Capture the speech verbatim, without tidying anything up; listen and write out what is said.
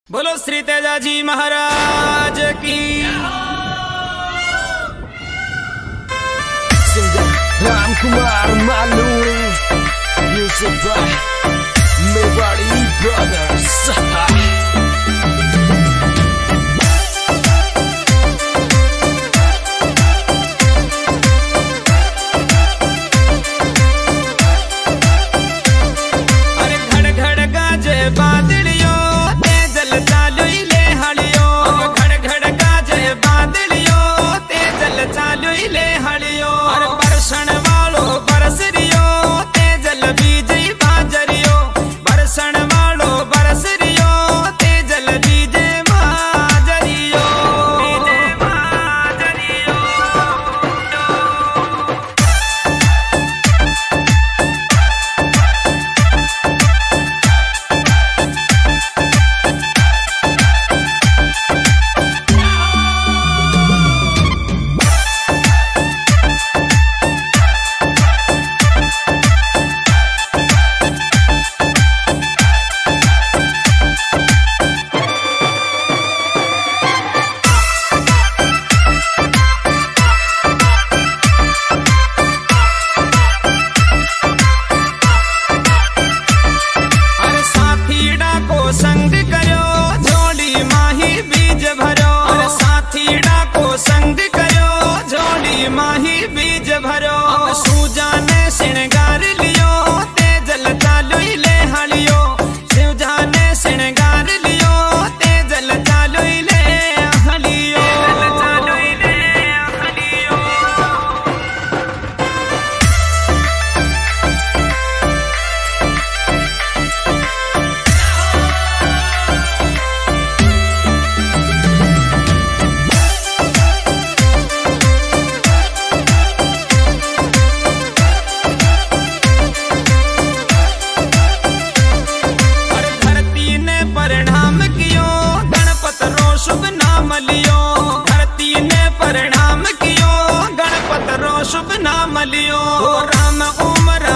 बोलो श्री तेजाजी महाराज की। Ram Kumar Maluri, music by Mewari brothers. अरे घड़ घड़ गाजे बादलियो तेजल चालू ले हलियो। घड़ घड़ गाजे बादलियो तेजल चालू ले हलियो। अरे बरसण वालो बरस रियो तेजल बीजे बाजरियो। बरसण वालो बरस रियो तेजल बीजे बाजरियो। बीजे बाजरियो। संग करो झोली माही बीज भरो। अरे साथीड़ा को संग करो झोली माही बीज भरो। अब सूजा ने श्रृंगार लियो तेजल चालू ले हलियो। शिवजा ने श्रृंगार लियो तेजल चालू ले हलियो। तेजल चालू ले हलियो। परिणाम कियो गणपत रो शुभ नाम लियो। धरती ने परिणाम कियो गणपत रो शुभ नाम लियो। राम ओम